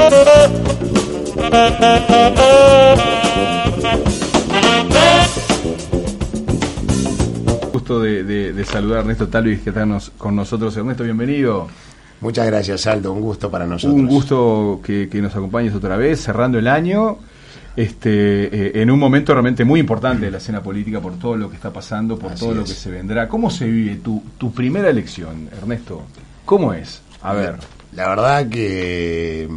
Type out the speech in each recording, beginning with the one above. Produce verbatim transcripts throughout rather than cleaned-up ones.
Gusto de, de, de saludar a Ernesto Talvi, que está nos, con nosotros. Ernesto, bienvenido. Muchas gracias, Aldo, un gusto para nosotros. Un gusto que, que nos acompañes otra vez, cerrando el año, este, eh, en un momento realmente muy importante de la escena política, por todo lo que está pasando, por Así todo es. lo que se vendrá. ¿Cómo se vive tu, tu primera elección, Ernesto? ¿Cómo es? A ver. La verdad que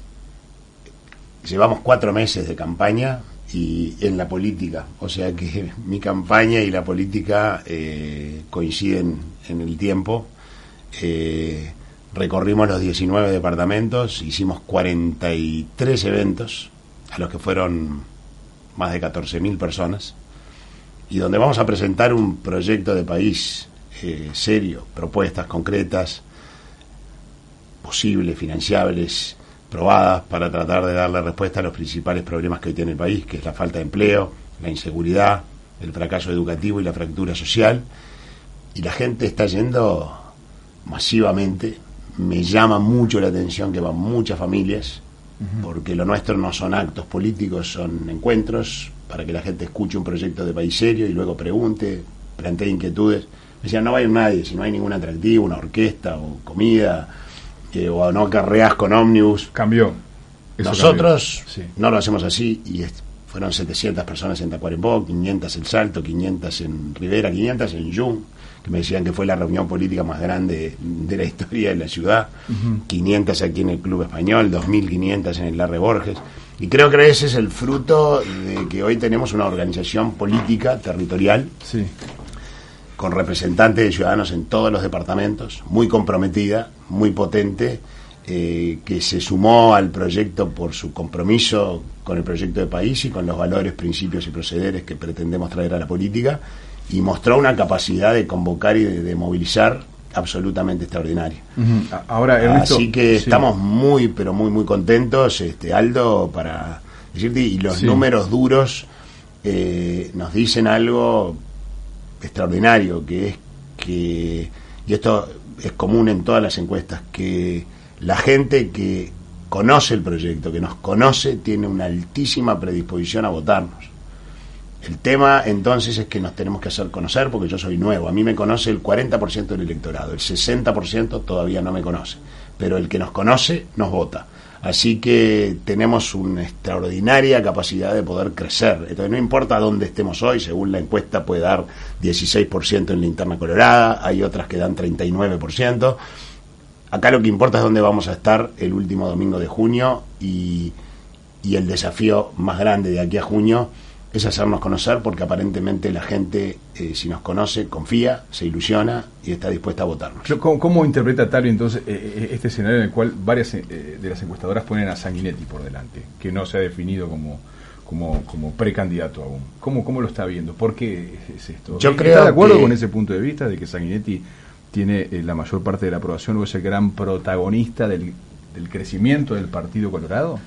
llevamos cuatro meses de campaña y en la política, o sea que mi campaña y la política eh, coinciden en el tiempo. Eh, recorrimos los diecinueve departamentos, hicimos cuarenta y tres eventos a los que fueron más de catorce mil personas, y donde vamos a presentar un proyecto de país eh, serio, propuestas concretas, posibles, financiables, probadas, para tratar de darle respuesta a los principales problemas que hoy tiene el país, que es la falta de empleo, la inseguridad, el fracaso educativo y la fractura social. Y la gente está yendo masivamente. Me llama mucho la atención que van muchas familias, uh-huh. porque lo nuestro no son actos políticos, son encuentros para que la gente escuche un proyecto de país serio y luego pregunte, plantee inquietudes. Me decían, no va a ir nadie, si no hay ningún atractivo, una orquesta o comida, eh, o no carreas con ómnibus. Cambió. Eso Nosotros cambió. Sí. no lo hacemos así, y es, fueron setecientas personas en Tacuarembó, quinientas en Salto, quinientas en Rivera, quinientas en Jung, que me decían que fue la reunión política más grande de la historia de la ciudad, uh-huh. quinientas aquí en el Club Español, dos mil quinientas en el Larre Borges, y creo que ese es el fruto de que hoy tenemos una organización política territorial, sí. con representantes de ciudadanos en todos los departamentos, muy comprometida, muy potente, eh, que se sumó al proyecto por su compromiso con el proyecto de país y con los valores, principios y procederes que pretendemos traer a la política, y mostró una capacidad de convocar y de, de movilizar absolutamente extraordinaria. Uh-huh. Ahora, Ernesto, así que sí. estamos muy, pero muy, muy contentos, este, Aldo, para decirte, y los sí. números duros eh, nos dicen algo extraordinario, que es que, y esto es común en todas las encuestas, que la gente que conoce el proyecto, que nos conoce, tiene una altísima predisposición a votarnos. El tema entonces es que nos tenemos que hacer conocer, porque yo soy nuevo. A mí me conoce el cuarenta por ciento del electorado, el sesenta por ciento todavía no me conoce, pero el que nos conoce nos vota. Así que tenemos una extraordinaria capacidad de poder crecer. Entonces no importa dónde estemos hoy, según la encuesta puede dar dieciséis por ciento en la interna colorada, hay otras que dan treinta y nueve por ciento. Acá lo que importa es dónde vamos a estar el último domingo de junio, y, y el desafío más grande de aquí a junio es hacernos conocer, porque aparentemente la gente, eh, si nos conoce, confía, se ilusiona y está dispuesta a votarnos. ¿Cómo, cómo interpreta Talvi entonces eh, este escenario en el cual varias eh, de las encuestadoras ponen a Sanguinetti por delante, que no se ha definido como como, como precandidato aún? ¿Cómo, ¿Cómo lo está viendo? ¿Por qué es esto? Yo creo ¿Está de acuerdo que... con ese punto de vista de que Sanguinetti tiene eh, la mayor parte de la aprobación, o es el gran protagonista del, del crecimiento del Partido Colorado?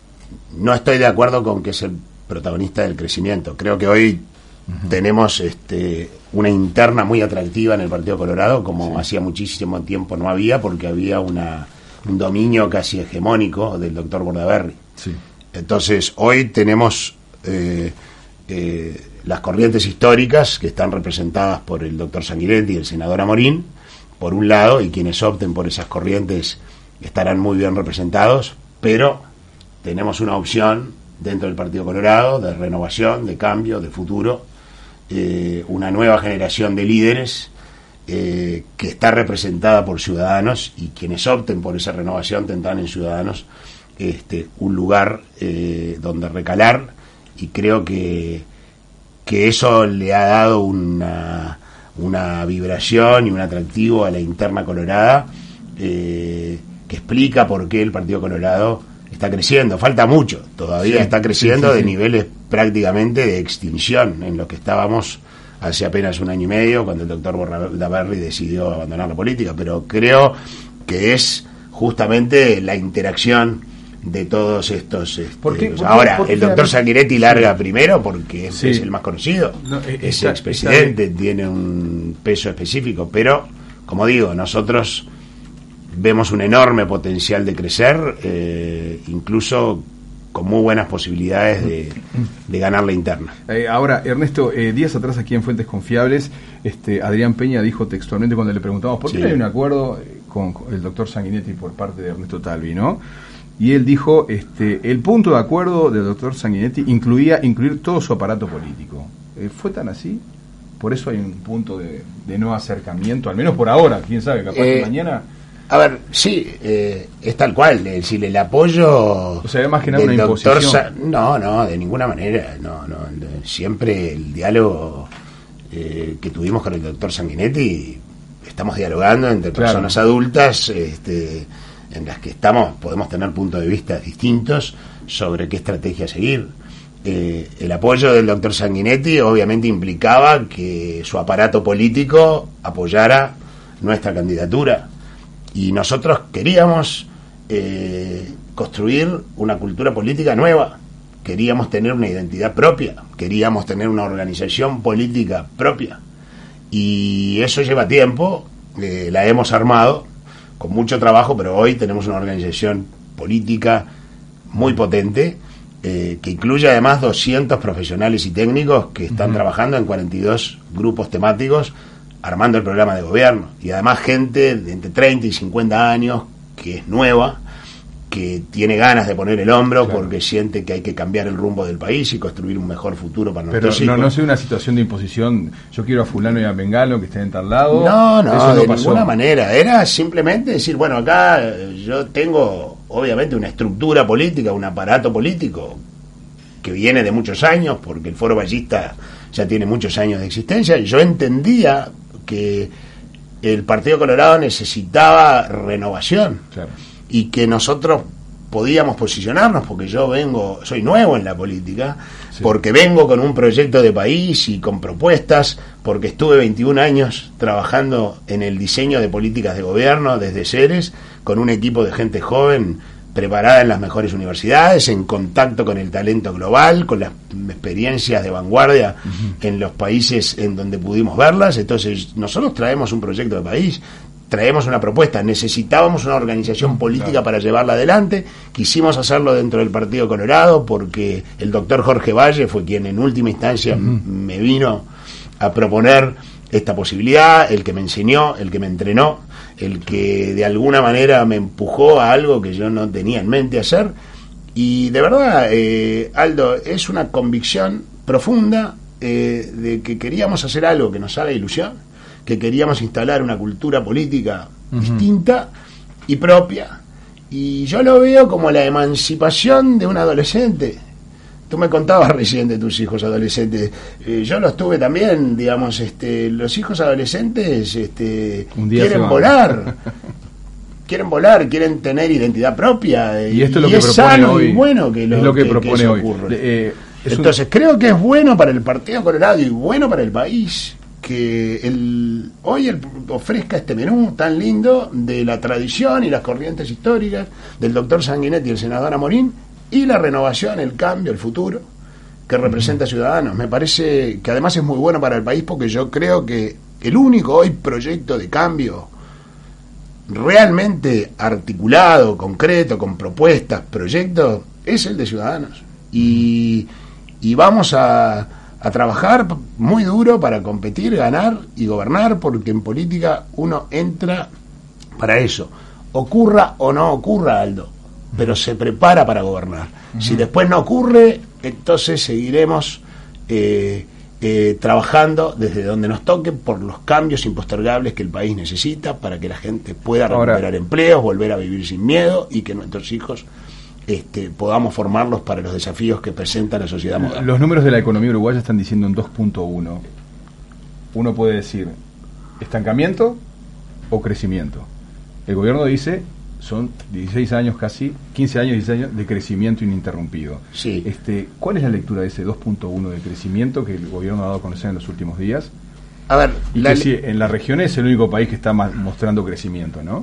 No estoy de acuerdo con que es el protagonista del crecimiento. Creo que hoy uh-huh. tenemos este, una interna muy atractiva en el Partido Colorado, como sí. hacía muchísimo tiempo no había, porque había una, un dominio casi hegemónico del doctor Bordaberry. Sí. Entonces, hoy tenemos eh, eh, las corrientes históricas que están representadas por el doctor Sanguinetti y el senador Amorín, por un lado, y quienes opten por esas corrientes estarán muy bien representados, pero tenemos una opción dentro del Partido Colorado de renovación, de cambio, de futuro, eh, una nueva generación de líderes eh, que está representada por ciudadanos, y quienes opten por esa renovación tendrán en Ciudadanos este, un lugar eh, donde recalar, y creo que, que eso le ha dado una, una vibración y un atractivo a la interna colorada eh, que explica por qué el Partido Colorado está creciendo. Falta mucho, todavía sí, está creciendo sí, sí, de sí. niveles prácticamente de extinción en los que estábamos hace apenas un año y medio, cuando el doctor Bordaberry decidió abandonar la política, pero creo que es justamente la interacción de todos estos este, ¿Por qué, o sea, por qué, ahora por qué el doctor Sanguinetti larga sí. primero porque sí. es el más conocido, no, es está, expresidente, tiene un peso específico, pero como digo, nosotros vemos un enorme potencial de crecer, eh, incluso con muy buenas posibilidades de, de ganar la interna. Eh, ahora, Ernesto, eh, días atrás aquí en Fuentes Confiables, este, Adrián Peña dijo textualmente cuando le preguntamos por qué sí. no hay un acuerdo con, con el doctor Sanguinetti por parte de Ernesto Talvi, ¿no? Y él dijo, este, el punto de acuerdo del doctor Sanguinetti incluía incluir todo su aparato político. Eh, ¿Fue tan así? Por eso hay un punto de, de no acercamiento, al menos por ahora, quién sabe, capaz eh, que mañana... A ver, sí, eh, es tal cual, es decir, el apoyo... O sea, más que nada una imposición. Sa- no, no, de ninguna manera, no, no, siempre el diálogo eh, que tuvimos con el doctor Sanguinetti, estamos dialogando entre claro. personas adultas, este, en las que estamos, podemos tener puntos de vista distintos sobre qué estrategia seguir. Eh, el apoyo del doctor Sanguinetti obviamente implicaba que su aparato político apoyara nuestra candidatura. Y nosotros queríamos eh, construir una cultura política nueva, queríamos tener una identidad propia, queríamos tener una organización política propia. Y eso lleva tiempo, eh, la hemos armado con mucho trabajo, pero hoy tenemos una organización política muy potente, eh, que incluye además doscientos profesionales y técnicos que están uh-huh. trabajando en cuarenta y dos grupos temáticos, armando el programa de gobierno, y además gente de entre treinta y cincuenta años que es nueva, que tiene ganas de poner el hombro claro. porque siente que hay que cambiar el rumbo del país y construir un mejor futuro para Pero nuestros hijos. Pero no, no es una situación de imposición, yo quiero a fulano y a Bengalo que estén en tal lado. No, no, Eso no de pasó. ninguna manera, era simplemente decir, bueno, acá yo tengo obviamente una estructura política, un aparato político que viene de muchos años, porque el Foro Ballista ya tiene muchos años de existencia, y yo entendía que el Partido Colorado necesitaba renovación claro. y que nosotros podíamos posicionarnos, porque yo vengo, soy nuevo en la política, sí. porque vengo con un proyecto de país y con propuestas, porque estuve veintiún años trabajando en el diseño de políticas de gobierno desde Ceres, con un equipo de gente joven preparada en las mejores universidades, en contacto con el talento global, con las experiencias de vanguardia uh-huh. en los países en donde pudimos verlas. Entonces nosotros traemos un proyecto de país, traemos una propuesta, necesitábamos una organización política claro. para llevarla adelante, quisimos hacerlo dentro del Partido Colorado porque el doctor Jorge Valle fue quien en última instancia uh-huh. m- me vino a proponer esta posibilidad, el que me enseñó, el que me entrenó, el que de alguna manera me empujó a algo que yo no tenía en mente hacer. Y de verdad, eh, Aldo, es una convicción profunda eh, de que queríamos hacer algo que nos haga ilusión, que queríamos instalar una cultura política uh-huh. distinta y propia. Y yo lo veo como la emancipación de un adolescente. Tú me contabas recién de tus hijos adolescentes. Eh, yo los tuve también, digamos, este, los hijos adolescentes este, quieren volar. quieren volar, quieren tener identidad propia. Y esto es lo y que es propone sano hoy. Y bueno que, lo, es lo que, que propone que eso hoy. ocurre. Eh, es Entonces un... creo que es bueno para el Partido Colorado y bueno para el país que el, hoy el, ofrezca este menú tan lindo de la tradición y las corrientes históricas del doctor Sanguinetti y el senador Amorín, y la renovación, el cambio, el futuro que representa a Ciudadanos. Me parece que además es muy bueno para el país, porque yo creo que el único hoy proyecto de cambio realmente articulado, concreto, con propuestas, proyectos, es el de Ciudadanos. Y, y vamos a, a trabajar muy duro para competir, ganar y gobernar, porque en política uno entra para eso. Ocurra o no ocurra, Aldo, pero se prepara para gobernar. Uh-huh. Si después no ocurre, entonces seguiremos eh, eh, trabajando desde donde nos toque por los cambios impostergables que el país necesita para que la gente pueda recuperar Ahora, empleos, volver a vivir sin miedo, y que nuestros hijos este, podamos formarlos para los desafíos que presenta la sociedad moderna. Los números de la economía uruguaya están diciendo en dos punto uno. Uno puede decir estancamiento o crecimiento. El gobierno dice son dieciséis años casi, quince años, dieciséis años de crecimiento ininterrumpido. Sí. Este, ¿cuál es la lectura de ese dos punto uno de crecimiento que el gobierno ha dado a conocer en los últimos días? A ver, y la que sí, en la región es el único país que está más mostrando crecimiento, ¿no?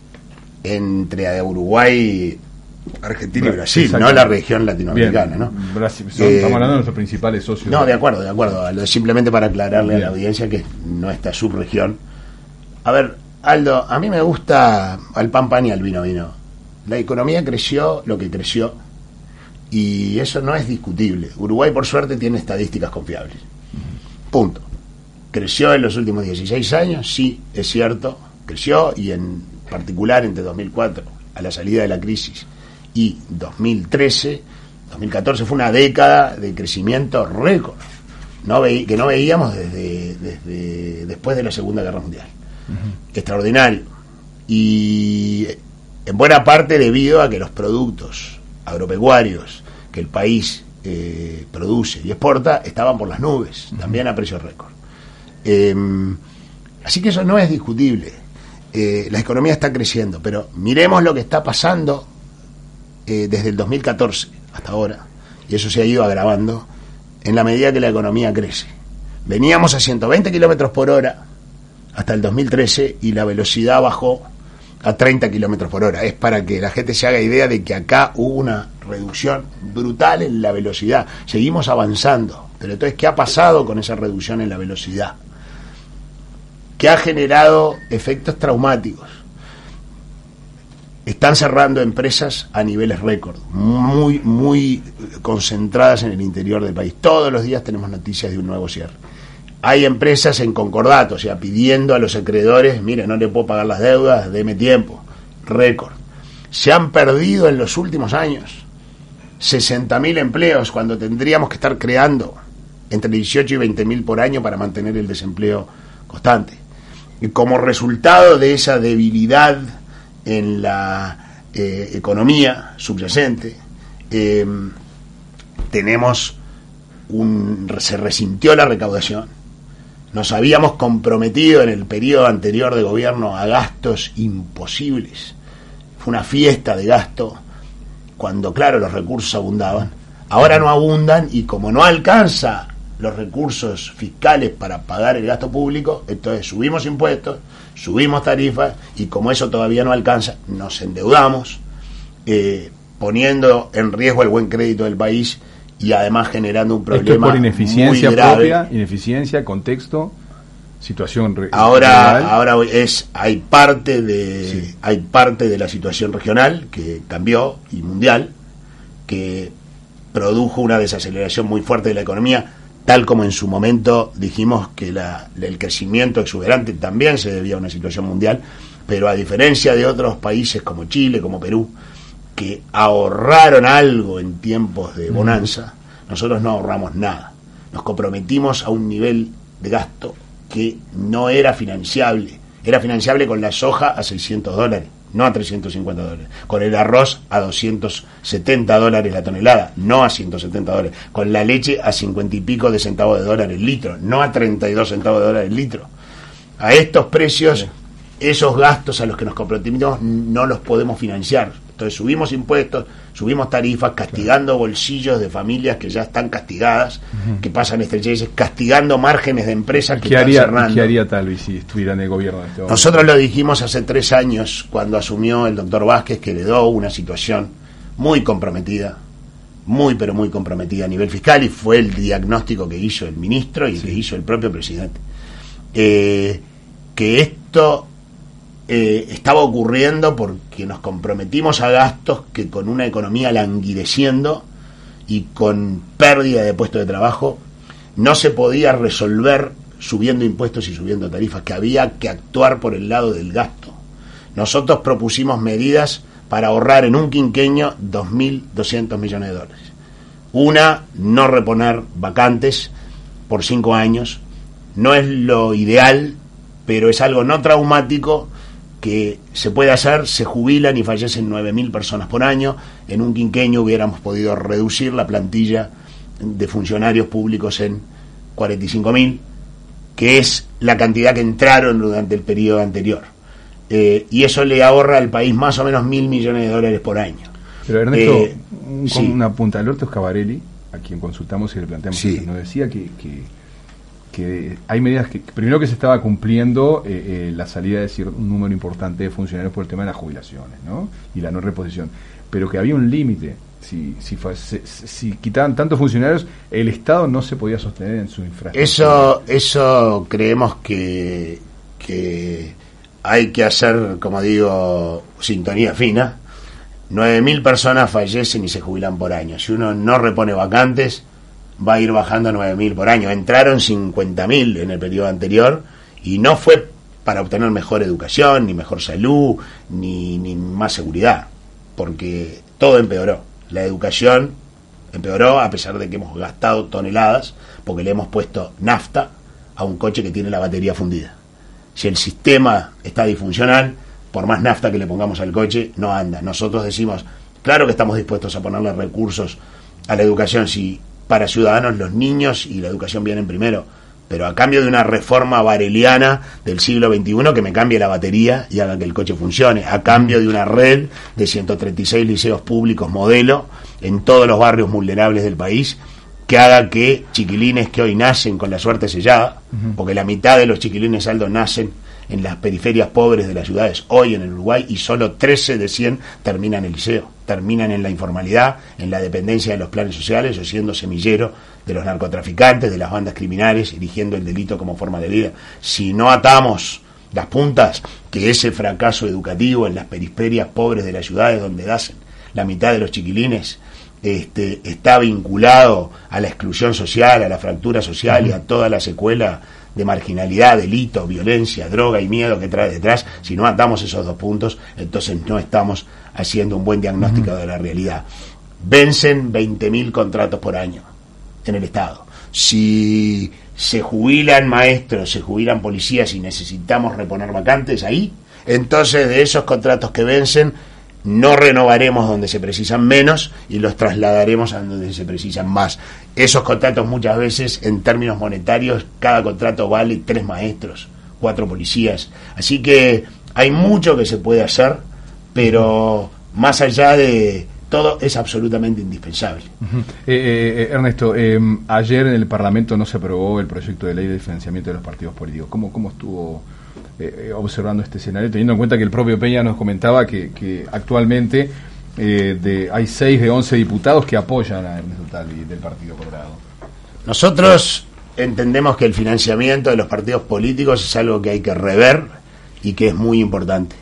Entre Uruguay, Argentina y Brasil, no la región latinoamericana. Bien. ¿No? Brasil, son, eh, estamos hablando de nuestros principales socios. No, de acuerdo, de acuerdo. Simplemente para aclararle Bien. a la audiencia que no está subregión. A ver, Aldo, a mí me gusta al pan pan y al vino vino. La economía creció lo que creció y eso no es discutible. Uruguay, por suerte, tiene estadísticas confiables. Punto. Creció en los últimos dieciséis años, sí, es cierto, creció, y en particular entre dos mil cuatro, a la salida de la crisis, y dos mil trece, dos mil catorce fue una década de crecimiento récord, no ve, que no veíamos desde, desde después de la Segunda Guerra Mundial. Uh-huh. Extraordinario. Y en buena parte debido a que los productos agropecuarios que el país eh, produce y exporta estaban por las nubes, uh-huh. también a precios récord. Eh, así que eso no es discutible. Eh, la economía está creciendo, pero miremos lo que está pasando eh, desde el dos mil catorce hasta ahora, y eso se ha ido agravando en la medida que la economía crece. Veníamos a ciento veinte kilómetros por hora hasta el dos mil trece y la velocidad bajó a treinta kilómetros por hora. Es para que la gente se haga idea de que acá hubo una reducción brutal en la velocidad. Seguimos avanzando, pero entonces, ¿qué ha pasado con esa reducción en la velocidad? Que ha generado efectos traumáticos. Están cerrando empresas a niveles récord, muy, muy concentradas en el interior del país. Todos los días tenemos noticias de un nuevo cierre. Hay empresas en concordato, o sea, pidiendo a los acreedores, mire, no le puedo pagar las deudas, deme tiempo. Récord. Se han perdido en los últimos años sesenta mil empleos cuando tendríamos que estar creando entre dieciocho y veinte mil por año para mantener el desempleo constante. Y como resultado de esa debilidad en la eh, economía subyacente, eh, tenemos un se resintió la recaudación. Nos habíamos comprometido en el periodo anterior de gobierno a gastos imposibles. Fue una fiesta de gasto cuando, claro, los recursos abundaban. Ahora no abundan, y como no alcanza los recursos fiscales para pagar el gasto público, entonces subimos impuestos, subimos tarifas, y como eso todavía no alcanza, nos endeudamos, eh, poniendo en riesgo el buen crédito del país y además generando un problema. Esto es por ineficiencia muy grave. propia, ineficiencia, contexto, situación re- ahora regional. ahora es hay parte de sí. hay parte de la situación regional que cambió, y mundial, que produjo una desaceleración muy fuerte de la economía, tal como en su momento dijimos que la, el crecimiento exuberante también se debía a una situación mundial, pero a diferencia de otros países como Chile, como Perú, que ahorraron algo en tiempos de bonanza, mm. nosotros no ahorramos nada. Nos comprometimos a un nivel de gasto que no era financiable. Era financiable con la soja a seiscientos dólares, no a trescientos cincuenta dólares. Con el arroz a doscientos setenta dólares la tonelada, no a ciento setenta dólares. Con la leche a cincuenta y pico de centavos de dólares el litro, no a treinta y dos centavos de dólares el litro. A estos precios, sí. esos gastos a los que nos comprometimos no los podemos financiar. Entonces subimos impuestos, subimos tarifas, castigando claro. bolsillos de familias que ya están castigadas, uh-huh. que pasan estrecheces, castigando márgenes de empresas que ¿Qué están haría, cerrando. ¿Qué haría Talvi si estuviera en el gobierno de este momento? Nosotros lo dijimos hace tres años, cuando asumió el doctor Vázquez, que heredó una situación muy comprometida, muy pero muy comprometida a nivel fiscal, y fue el diagnóstico que hizo el ministro y sí. que hizo el propio presidente. Eh, que esto... Eh, estaba ocurriendo porque nos comprometimos a gastos que, con una economía languideciendo y con pérdida de puestos de trabajo, no se podía resolver subiendo impuestos y subiendo tarifas, que había que actuar por el lado del gasto. Nosotros propusimos medidas para ahorrar en un quinquenio dos mil doscientos millones de dólares. Una, no reponer vacantes por cinco años. No es lo ideal, pero es algo no traumático que se puede hacer. Se jubilan y fallecen nueve mil personas por año. En un quinquenio hubiéramos podido reducir la plantilla de funcionarios públicos en cuarenta y cinco mil, que es la cantidad que entraron durante el periodo anterior. Eh, y eso le ahorra al país más o menos mil millones de dólares por año. Pero Ernesto, eh, un, sí. con una punta. Alberto Scavarelli, a quien consultamos y le planteamos, sí. nos decía que... que que hay medidas que, primero que se estaba cumpliendo eh, eh, la salida de decir un número importante de funcionarios por el tema de las jubilaciones, ¿no? Y la no reposición, pero que había un límite. Si, si, si, si quitaban tantos funcionarios, el Estado no se podía sostener en su infraestructura. Eso, eso creemos que, que hay que hacer, como digo, sintonía fina. nueve mil personas fallecen y se jubilan por año. Si uno no repone vacantes, va a ir bajando a nueve mil por año. Entraron cincuenta mil en el periodo anterior y no fue para obtener mejor educación, ni mejor salud, ni, ni más seguridad, porque todo empeoró. La educación empeoró a pesar de que hemos gastado toneladas, porque le hemos puesto nafta a un coche que tiene la batería fundida. Si el sistema está disfuncional, por más nafta que le pongamos al coche, no anda. Nosotros decimos, claro que estamos dispuestos a ponerle recursos a la educación, si para ciudadanos los niños y la educación vienen primero, pero a cambio de una reforma bareliana del siglo veintiuno que me cambie la batería y haga que el coche funcione, a cambio de una red de ciento treinta y seis liceos públicos modelo en todos los barrios vulnerables del país, que haga que chiquilines que hoy nacen con la suerte sellada, uh-huh. porque la mitad de los chiquilines Aldo nacen en las periferias pobres de las ciudades hoy en el Uruguay, y solo trece de cien terminan el liceo, terminan en la informalidad, en la dependencia de los planes sociales, o siendo semillero de los narcotraficantes, de las bandas criminales, eligiendo el delito como forma de vida. Si no atamos las puntas, que ese fracaso educativo en las periferias pobres de las ciudades, donde nacen la mitad de los chiquilines, este, está vinculado a la exclusión social, a la fractura social, uh-huh. y a toda la secuela de marginalidad, delito, violencia, droga y miedo que trae detrás. Si no atamos esos dos puntos, entonces no estamos haciendo un buen diagnóstico uh-huh. de la realidad. Vencen veinte mil contratos por año en el Estado. Si se jubilan maestros, se jubilan policías y necesitamos reponer vacantes ahí, entonces de esos contratos que vencen, no renovaremos donde se precisan menos y los trasladaremos a donde se precisan más. Esos contratos muchas veces, en términos monetarios, cada contrato vale tres maestros, cuatro policías. Así que hay mucho que se puede hacer, pero más allá de todo es absolutamente indispensable. Uh-huh. eh, eh, Ernesto, eh, ayer en el Parlamento no se aprobó el proyecto de ley de financiamiento de los partidos políticos. ¿Cómo, cómo estuvo eh, observando este escenario, teniendo en cuenta que el propio Peña nos comentaba que, que actualmente eh, de, hay seis de once diputados que apoyan a Ernesto Talvi del Partido Colorado? Nosotros entendemos que el financiamiento de los partidos políticos es algo que hay que rever y que es muy importante,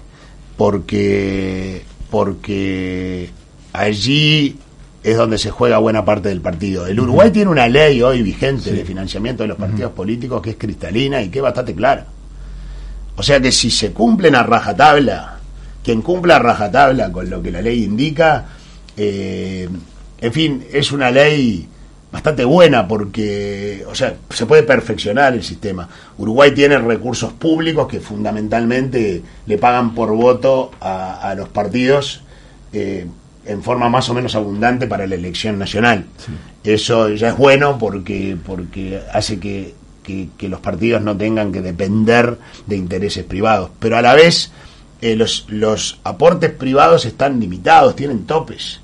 porque porque allí es donde se juega buena parte del partido. El Uruguay uh-huh. tiene una ley hoy vigente sí. de financiamiento de los partidos uh-huh. políticos que es cristalina y que es bastante clara. O sea que si se cumplen a rajatabla, quien cumpla a rajatabla con lo que la ley indica, eh, en fin, es una ley bastante buena porque, o sea, se puede perfeccionar el sistema. Uruguay tiene recursos públicos que fundamentalmente le pagan por voto a, a los partidos eh, en forma más o menos abundante para la elección nacional. Sí. Eso ya es bueno porque porque hace que, que, que los partidos no tengan que depender de intereses privados. Pero a la vez, eh, los, los aportes privados están limitados, tienen topes.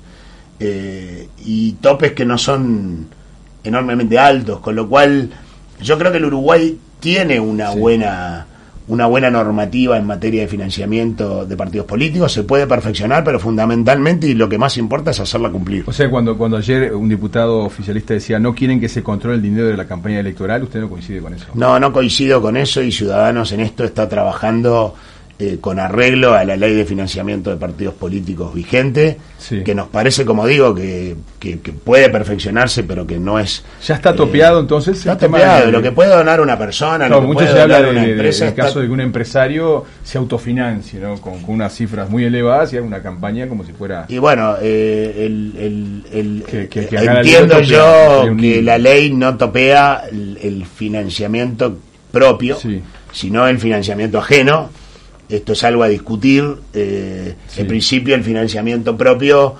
Eh, y topes que no son enormemente altos, con lo cual yo creo que el Uruguay tiene una sí. buena una buena normativa en materia de financiamiento de partidos políticos. Se puede perfeccionar, pero fundamentalmente y lo que más importa es hacerla cumplir. O sea, cuando cuando ayer un diputado oficialista decía no quieren que se controle el dinero de la campaña electoral, ¿usted no coincide con eso? No, no coincido con eso, y Ciudadanos en esto está trabajando Eh, con arreglo a la ley de financiamiento de partidos políticos vigente, sí. que nos parece, como digo, que, que, que puede perfeccionarse, pero que no es... ¿Ya está topeado eh, entonces? Está topeado, de, lo que puede donar una persona, no, lo que mucho puede se habla donar de, una de, empresa... del caso de que un empresario se autofinancie, ¿no? Con, con unas cifras muy elevadas y haga una campaña como si fuera... Y bueno, eh, el, el, el, que, que, que entiendo yo que la ley no topea el, el financiamiento propio, sí. sino el financiamiento ajeno. Esto es algo a discutir. Eh, sí. En principio el financiamiento propio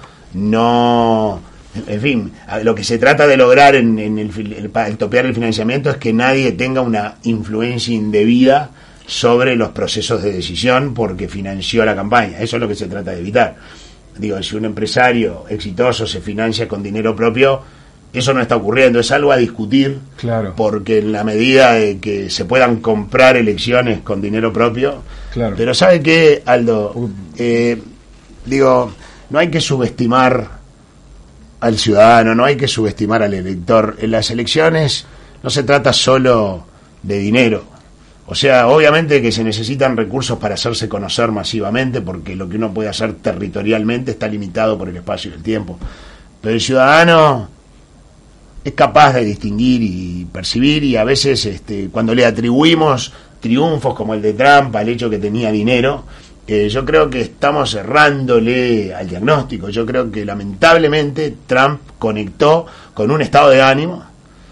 no... En fin, lo que se trata de lograr en, en el, el, el topear el financiamiento es que nadie tenga una influencia indebida sobre los procesos de decisión porque financió la campaña. Eso es lo que se trata de evitar. Digo, si un empresario exitoso se financia con dinero propio, eso no está ocurriendo, es algo a discutir, claro. porque en la medida de que se puedan comprar elecciones con dinero propio, claro. pero ¿sabe qué, Aldo? Eh, digo, no hay que subestimar al ciudadano, no hay que subestimar al elector. En las elecciones no se trata solo de dinero. O sea, obviamente que se necesitan recursos para hacerse conocer masivamente, porque lo que uno puede hacer territorialmente está limitado por el espacio y el tiempo. Pero el ciudadano es capaz de distinguir y percibir, y a veces este, cuando le atribuimos triunfos como el de Trump al hecho que tenía dinero, eh, yo creo que estamos errándole al diagnóstico. Yo creo que lamentablemente Trump conectó con un estado de ánimo,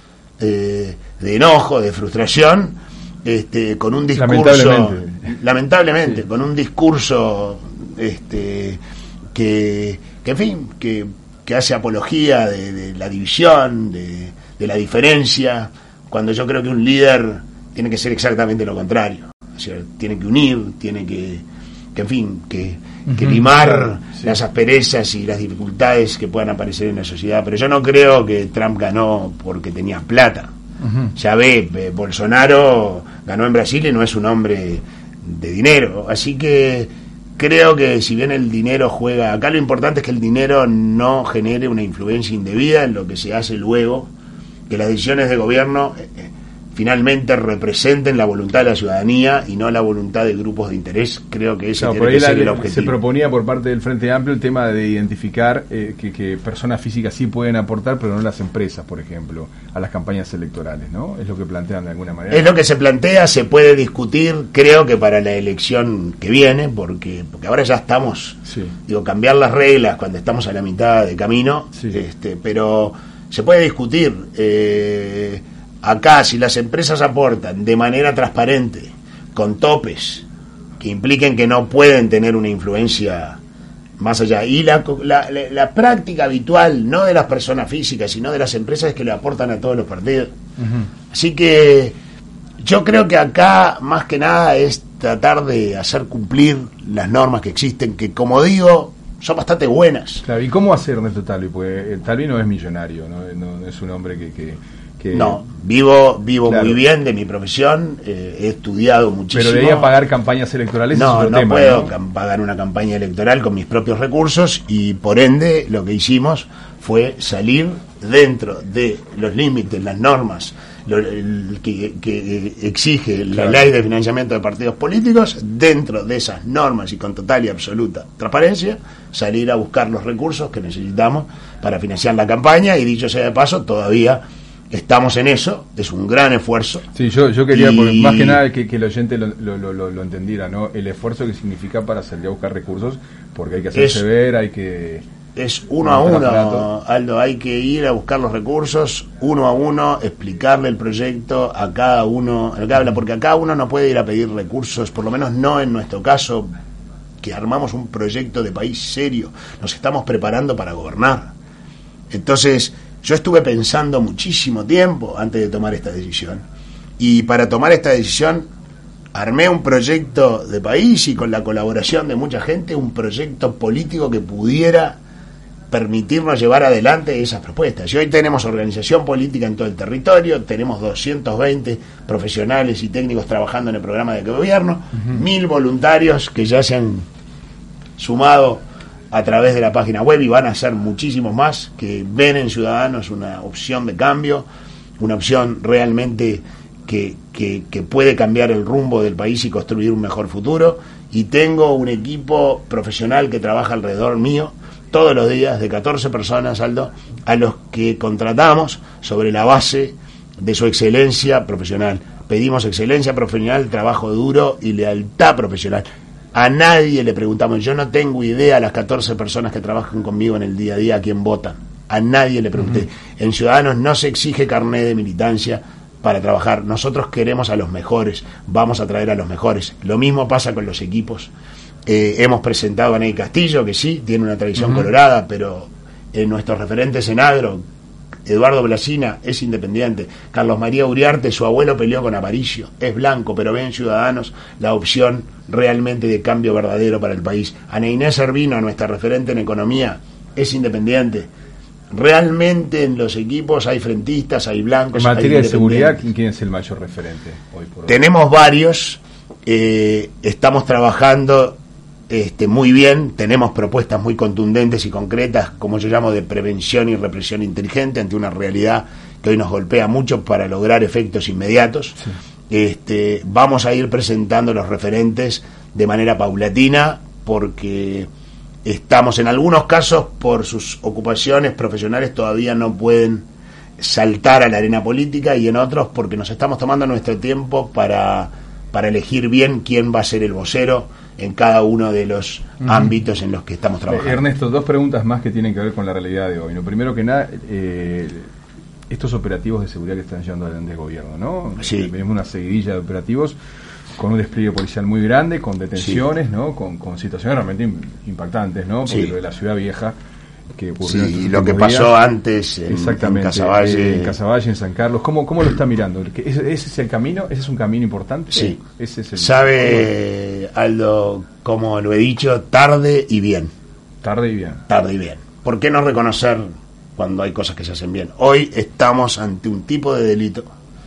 eh, de enojo, de frustración, este, con un discurso, lamentablemente, lamentablemente sí. con un discurso este, que, que en fin, que que hace apología de, de la división, de, de la diferencia, cuando yo creo que un líder tiene que ser exactamente lo contrario. O sea, tiene que unir, tiene que, que en fin, que, que uh-huh, limar claro, sí. las asperezas y las dificultades que puedan aparecer en la sociedad. Pero yo no creo que Trump ganó porque tenía plata. Uh-huh. Ya ve, Bolsonaro ganó en Brasil y no es un hombre de dinero. Así que creo que si bien el dinero juega, acá lo importante es que el dinero no genere una influencia indebida en lo que se hace luego, que las decisiones de gobierno eh, finalmente representen la voluntad de la ciudadanía y no la voluntad de grupos de interés. Creo que ese no, tiene que ser el objetivo. Se proponía por parte del Frente Amplio el tema de identificar eh, que, que personas físicas sí pueden aportar, pero no las empresas, por ejemplo, a las campañas electorales, ¿no? Es lo que plantean de alguna manera. Es lo que se plantea, se puede discutir, creo que para la elección que viene, porque porque ahora ya estamos, sí. digo, cambiar las reglas cuando estamos a la mitad de camino, sí. este, pero se puede discutir. Eh, Acá, si las empresas aportan de manera transparente, con topes que impliquen que no pueden tener una influencia más allá, y la, la, la, la práctica habitual, no de las personas físicas, sino de las empresas, es que le aportan a todos los partidos. Uh-huh. Así que yo creo que acá, más que nada, es tratar de hacer cumplir las normas que existen, que, como digo, son bastante buenas. Claro, ¿y cómo hacer Ernesto Talvi? Porque Talvi no es millonario, no, no, no es un hombre que... que... Que, no, vivo vivo claro. muy bien de mi profesión, eh, he estudiado muchísimo. Pero de ahí a pagar campañas electorales no, es otro no tema, puedo ¿no? pagar una campaña electoral con mis propios recursos, y por ende lo que hicimos fue salir dentro de los límites, las normas lo, el, que, que exige claro. la ley de financiamiento de partidos políticos, dentro de esas normas y con total y absoluta transparencia, salir a buscar los recursos que necesitamos para financiar la campaña. Y dicho sea de paso, todavía estamos en eso, es un gran esfuerzo. Sí, yo, yo quería, y... más que nada, que, que el oyente lo, lo, lo, lo entendiera, ¿no? El esfuerzo que significa para salir a buscar recursos, porque hay que hacerse es, ver, hay que... Es uno a uno, Aldo, hay que ir a buscar los recursos, uno a uno, explicarle el proyecto a cada uno, el que habla, porque a cada uno no puede ir a pedir recursos, por lo menos no en nuestro caso, que armamos un proyecto de país serio, nos estamos preparando para gobernar. Entonces... yo estuve pensando muchísimo tiempo antes de tomar esta decisión, y para tomar esta decisión armé un proyecto de país, y con la colaboración de mucha gente, un proyecto político que pudiera permitirnos llevar adelante esas propuestas. Y hoy tenemos organización política en todo el territorio, tenemos doscientos veinte profesionales y técnicos trabajando en el programa de gobierno, uh-huh. mil voluntarios que ya se han sumado a través de la página web, y van a ser muchísimos más, que ven en Ciudadanos una opción de cambio, una opción realmente que, que, que puede cambiar el rumbo del país y construir un mejor futuro. Y tengo un equipo profesional que trabaja alrededor mío todos los días, de catorce personas, Aldo, a los que contratamos sobre la base de su excelencia profesional. Pedimos excelencia profesional, trabajo duro y lealtad profesional. A nadie le preguntamos, yo no tengo idea, a las catorce personas que trabajan conmigo en el día a día, a quién votan. A nadie le pregunté. Uh-huh. En Ciudadanos no se exige carné de militancia para trabajar. Nosotros queremos a los mejores, vamos a traer a los mejores. Lo mismo pasa con los equipos. Eh, hemos presentado a Ney Castillo, que sí, tiene una tradición uh-huh. colorada, pero en nuestros referentes en agro, Eduardo Blasina es independiente, Carlos María Uriarte, su abuelo peleó con Aparicio, es blanco, pero ve en Ciudadanos la opción realmente de cambio verdadero para el país. Ana Inés Servino, nuestra referente en economía, es independiente. Realmente en los equipos hay frentistas, hay blancos. En materia de seguridad, ¿quién es el mayor referente hoy por hoy? Tenemos varios, eh, estamos trabajando Este, muy bien, tenemos propuestas muy contundentes y concretas, como yo llamo, de prevención y represión inteligente ante una realidad que hoy nos golpea mucho, para lograr efectos inmediatos. Sí. Este, vamos a ir presentando los referentes de manera paulatina, porque estamos en algunos casos, por sus ocupaciones profesionales, todavía no pueden saltar a la arena política, y en otros porque nos estamos tomando nuestro tiempo para, para elegir bien quién va a ser el vocero en cada uno de los uh-huh. ámbitos en los que estamos trabajando. Ernesto, dos preguntas más que tienen que ver con la realidad de hoy. ¿no? Primero que nada, eh, estos operativos de seguridad que están llevando adelante el gobierno, ¿no? Sí. Tenemos una seguidilla de operativos con un despliegue policial muy grande, con detenciones, sí. ¿no? Con, con situaciones realmente impactantes, ¿no? Porque sí. lo de la Ciudad Vieja, que ocurrió sí, y lo que pasó días, antes en, exactamente, en Casaballe. En Casaballe, en San Carlos, ¿cómo, cómo lo está mirando? ¿Ese, ¿Ese es el camino? ¿Ese es un camino importante? Sí. Ese es el ¿Sabe, Aldo, como lo he dicho, tarde y bien? Tarde y bien. Tarde y bien. ¿Por qué no reconocer cuando hay cosas que se hacen bien? Hoy estamos ante un tipo de delito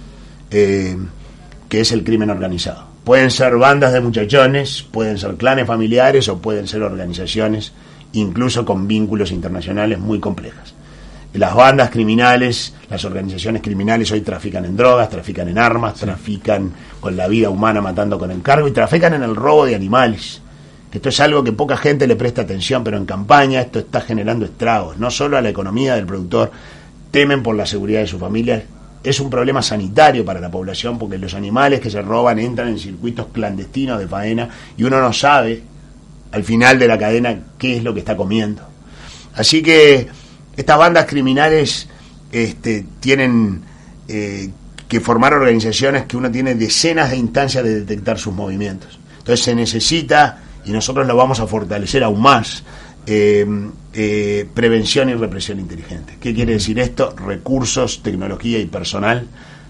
eh, que es el crimen organizado. Pueden ser bandas de muchachones, pueden ser clanes familiares o pueden ser organizaciones, incluso con vínculos internacionales muy complejas. Las bandas criminales, las organizaciones criminales hoy trafican en drogas, trafican en armas, sí. trafican con la vida humana matando con encargo y trafican en el robo de animales. Esto es algo que poca gente le presta atención, pero en campaña esto está generando estragos, no solo a la economía del productor, temen por la seguridad de sus familias. Es un problema sanitario para la población, porque los animales que se roban entran en circuitos clandestinos de faena y uno no sabe al final de la cadena qué es lo que está comiendo. Así que estas bandas criminales este, tienen eh, que formar organizaciones que uno tiene decenas de instancias de detectar sus movimientos. Entonces se necesita, y nosotros lo vamos a fortalecer aún más, eh, eh, prevención y represión inteligente. ¿Qué quiere decir esto? Recursos, tecnología y personal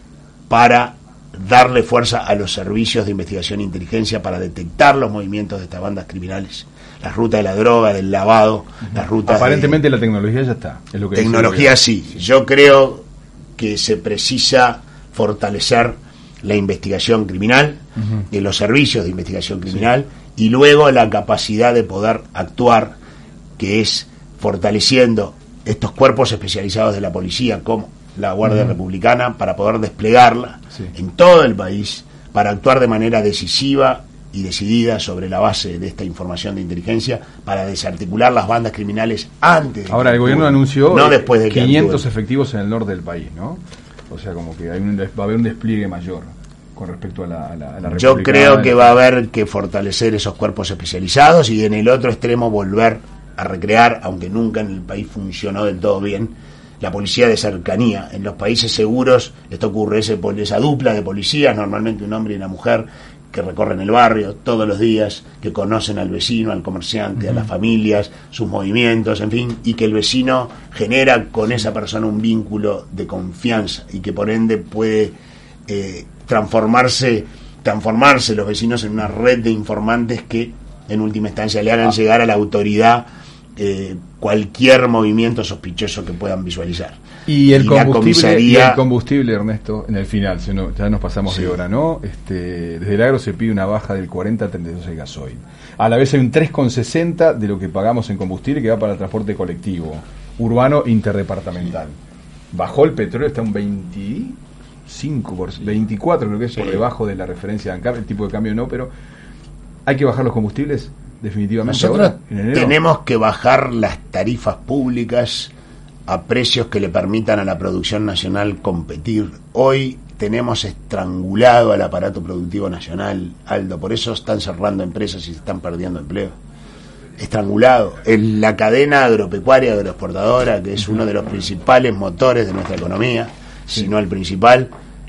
para darle fuerza a los servicios de investigación e inteligencia para detectar los movimientos de estas bandas criminales, las rutas de la droga, del lavado, uh-huh. las rutas aparentemente de, la tecnología ya está, es lo que tecnología sí, sí, yo creo que se precisa fortalecer la investigación criminal, uh-huh. de los servicios de investigación criminal, sí. y luego la capacidad de poder actuar, que es fortaleciendo estos cuerpos especializados de la policía como la Guardia uh-huh. Republicana, para poder desplegarla sí. en todo el país, para actuar de manera decisiva y decidida sobre la base de esta información de inteligencia, para desarticular las bandas criminales antes de Ahora el gobierno actúen, anunció no después de quinientos efectivos en el norte del país, ¿no? O sea, como que hay un, va a haber un despliegue mayor con respecto a la, a la, a la Yo creo que va a haber que fortalecer esos cuerpos especializados y en el otro extremo volver a recrear, aunque nunca en el país funcionó del todo bien, la policía de cercanía. En los países seguros esto ocurre, ese, esa dupla de policías, normalmente un hombre y una mujer, que recorren el barrio todos los días, que conocen al vecino, al comerciante, uh-huh. a las familias, sus movimientos, en fin, y que el vecino genera con esa persona un vínculo de confianza y que por ende puede eh, transformarse, transformarse los vecinos en una red de informantes que en última instancia le hagan ah. llegar a la autoridad eh, cualquier movimiento sospechoso que puedan visualizar. Y el, y combustible, comisaría... y el combustible, Ernesto, en el final, si no, ya nos pasamos sí. de hora, ¿no? Este, desde el agro se pide una baja del cuarenta a treinta y dos el gasoil. A la vez hay un tres coma sesenta de lo que pagamos en combustible que va para el transporte colectivo, urbano interdepartamental. Bajó el petróleo, está un veinticinco, por, veinticuatro creo que es, sí. por debajo de la referencia de ANCAP, el tipo de cambio no, pero hay que bajar los combustibles, definitivamente. Nosotros ahora, en enero. Tenemos que bajar las tarifas públicas a precios que le permitan a la producción nacional competir. Hoy tenemos estrangulado al aparato productivo nacional, Aldo, por eso están cerrando empresas y se están perdiendo empleo. Estrangulado. En la cadena agropecuaria agroexportadora, que es uno de los principales motores de nuestra economía, sí. si no el principal,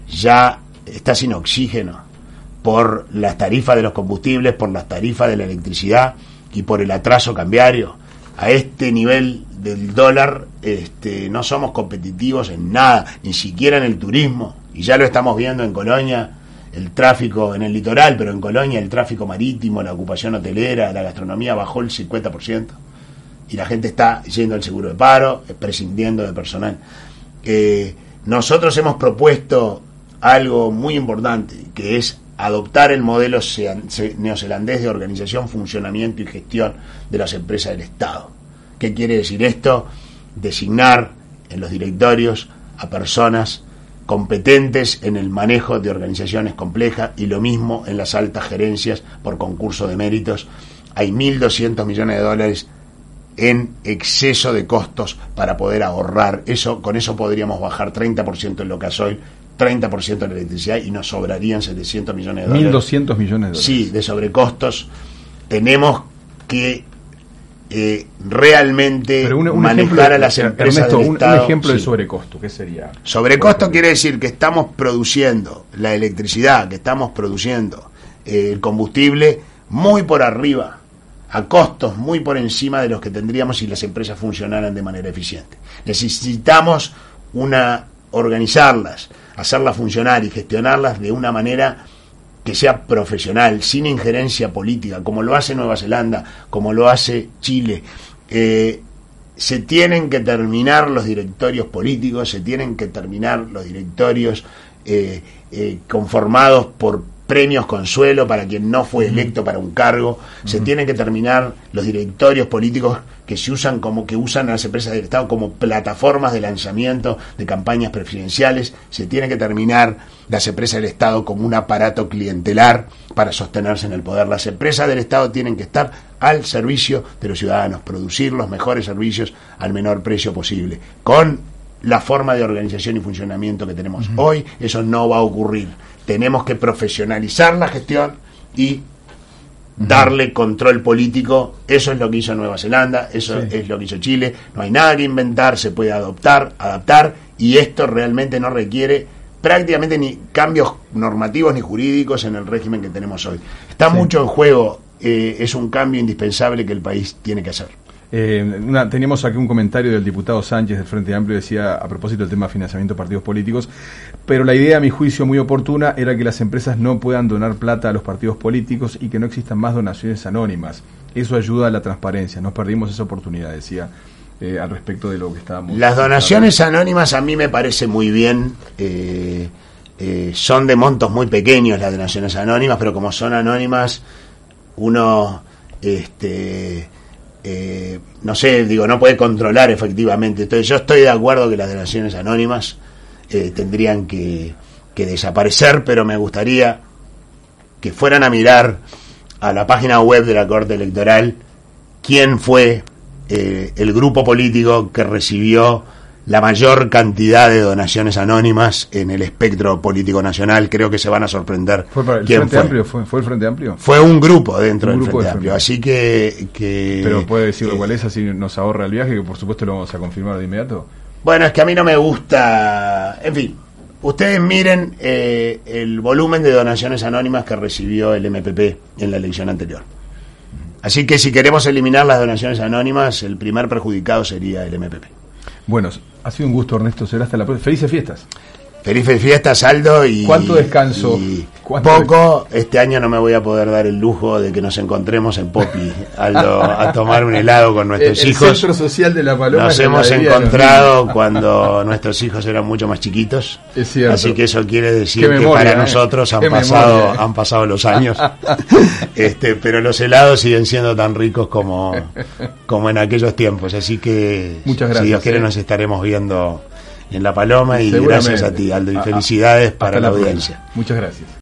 ya está sin oxígeno por las tarifas de los combustibles, por las tarifas de la electricidad y por el atraso cambiario. A este nivel del dólar este, no somos competitivos en nada, ni siquiera en el turismo, y ya lo estamos viendo en Colonia, el tráfico en el litoral, pero en Colonia el tráfico marítimo, la ocupación hotelera, la gastronomía bajó el cincuenta por ciento y la gente está yendo al seguro de paro, prescindiendo de personal. Eh, nosotros hemos propuesto algo muy importante, que es adoptar el modelo neozelandés de organización, funcionamiento y gestión de las empresas del Estado. ¿Qué quiere decir esto? Designar en los directorios a personas competentes en el manejo de organizaciones complejas, y lo mismo en las altas gerencias por concurso de méritos. Hay mil doscientos millones de dólares en exceso de costos para poder ahorrar. Eso, con eso podríamos bajar treinta por ciento en lo gasoil, treinta por ciento en la electricidad, y nos sobrarían setecientos millones de dólares. mil doscientos millones de dólares. Sí, de sobrecostos. Tenemos que eh, realmente Pero un, un manejar ejemplo, a las empresas Ernesto, del un, Estado. un ejemplo Sí. de sobrecosto, ¿qué sería? Sobrecosto quiere decir que estamos produciendo la electricidad, que estamos produciendo eh, el combustible muy por arriba, a costos muy por encima de los que tendríamos si las empresas funcionaran de manera eficiente. Necesitamos una organizarlas, hacerlas funcionar y gestionarlas de una manera que sea profesional, sin injerencia política, como lo hace Nueva Zelanda, como lo hace Chile. Eh, se tienen que terminar los directorios políticos, se tienen que terminar los directorios eh, eh, conformados por premios consuelo para quien no fue electo para un cargo. Uh-huh. Se tienen que terminar los directorios políticos que se usan como que usan a las empresas del Estado como plataformas de lanzamiento de campañas presidenciales. Se tiene que terminar las empresas del Estado como un aparato clientelar para sostenerse en el poder. Las empresas del Estado tienen que estar al servicio de los ciudadanos, producir los mejores servicios al menor precio posible. Con la forma de organización y funcionamiento que tenemos uh-huh. hoy, eso no va a ocurrir. Tenemos que profesionalizar la gestión y uh-huh. darle control político. Eso es lo que hizo Nueva Zelanda, eso sí. es lo que hizo Chile. No hay nada que inventar, se puede adoptar, adaptar, y esto realmente no requiere prácticamente ni cambios normativos ni jurídicos en el régimen que tenemos hoy. Está sí. mucho en juego, eh, es un cambio indispensable que el país tiene que hacer. Eh, una, teníamos aquí un comentario del diputado Sánchez del Frente Amplio, decía a propósito del tema de financiamiento de partidos políticos, pero la idea, a mi juicio muy oportuna, era que las empresas no puedan donar plata a los partidos políticos y que no existan más donaciones anónimas. Eso ayuda a la transparencia. Nos perdimos esa oportunidad, decía, eh, al respecto de lo que estábamos... Las donaciones anónimas a mí me parece muy bien. eh, eh, son de montos muy pequeños las donaciones anónimas, pero como son anónimas, uno... este Eh, no sé, digo, no puede controlar efectivamente. Entonces yo estoy de acuerdo que las donaciones anónimas eh, tendrían que, que desaparecer, pero me gustaría que fueran a mirar a la página web de la Corte Electoral quién fue eh, el grupo político que recibió la mayor cantidad de donaciones anónimas en el espectro político nacional. Creo que se van a sorprender. ¿Fue para el quién Frente fue. Amplio? ¿Fue, ¿Fue el Frente Amplio? Fue un grupo dentro un del Frente de Amplio, así que, que... Pero puede decirlo eh, cuál es, así nos ahorra el viaje, que por supuesto lo vamos a confirmar de inmediato. Bueno, es que a mí no me gusta... En fin, ustedes miren eh, el volumen de donaciones anónimas que recibió el M P P en la elección anterior. Así que si queremos eliminar las donaciones anónimas, el primer perjudicado sería el M P P. Bueno, ha sido un gusto, Ernesto. Será hasta la próxima. Felices fiestas. Felices fiestas, Aldo. Y, ¿Cuánto descanso? Y ¿Cuánto poco. De... Este año no me voy a poder dar el lujo de que nos encontremos en Popi, Aldo, a tomar un helado con nuestros el, hijos. El Centro Social de la Paloma. Nos hemos encontrado cuando nuestros hijos eran mucho más chiquitos. Es cierto. Así que eso quiere decir Qué que memoria, para eh. nosotros han Qué pasado, memoria, eh. han pasado los años. este, pero los helados siguen siendo tan ricos como, como en aquellos tiempos. Así que, muchas gracias, si Dios quiere, eh. nos estaremos viendo en La Paloma, y gracias a ti, Aldo, y felicidades para la, la audiencia. Muchas gracias.